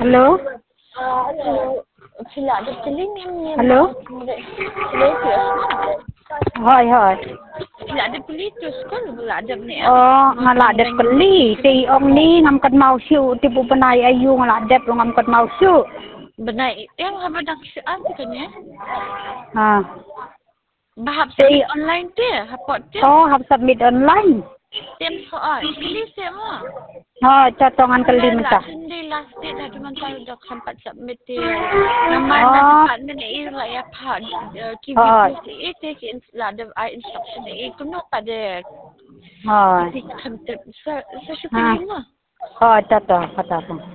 Hello? Hello. Sila ada teling yang Hello? Hello, Hỏi hỏi. Sila ada peli tu sekolah pula ada ni. Ngaladep kali. Ti ong ni ngam kat mau siu ti pu penai ayu ngaladep ngam kat mau siu. Benar yang apa dak soal tu kan ya? Ha. Bahap submit online tu, hapot tu. Oh, hab submit online. Tem soal. Kali semua. Ha, catongan kali minta. Last date dah cuma tahu dah sempat submit tu. Nama department ni lah ya part. KVP take instruction ni kuno pada. Ha. Saya syukur lima. Ha, cato, kata.